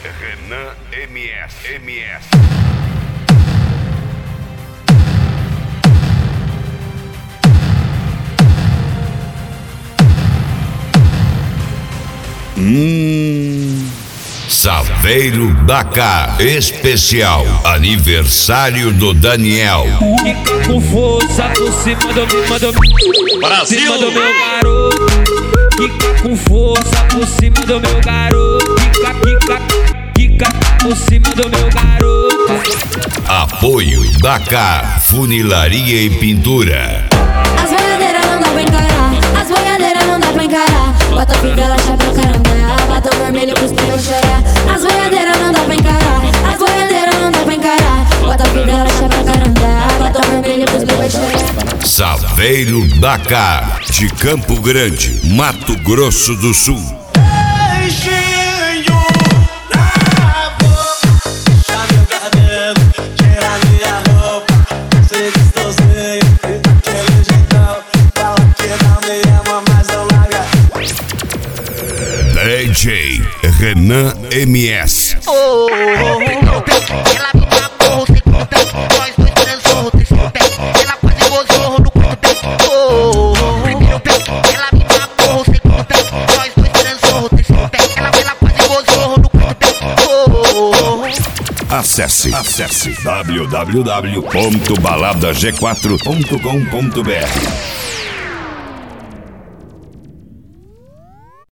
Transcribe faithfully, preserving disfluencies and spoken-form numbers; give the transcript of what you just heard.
Renan M S. M S. Hum. Saveiro da Cá especial aniversário do Daniel. Fica com força por cima do meu, do Brasil. cima do meu garoto. Fica com força por cima do meu garoto. Fica, fica, fica por cima do meu garoto. Apoio da Cá Funilaria e Pintura. As boiadeiras não dá pra encarar, as boiadeiras não dá pra encarar. Bota a fita, ela chapa o caramba, bota o vermelho pros pneus chorar. As boiadeiras não dá pra encarar, as boiadeiras não dá pra encarar. Bota a fita, ela chapa o caramba, bota o vermelho pros pneus chorar. Saveiro da Cá, de Campo Grande, Mato Grosso do Sul. D J Renan M S. Oh, oh, oh, ela me dá porro, sem conta. Nós dois transou, três com pé. Ela quase gozou no quarto pé. Oh, ela me dá porro, sem conta. Nós dois transou, três com pé. Ela, ela quase gozou no quarto pé. Oh, Acesse, acesse w w w ponto balada g quatro ponto com ponto b r.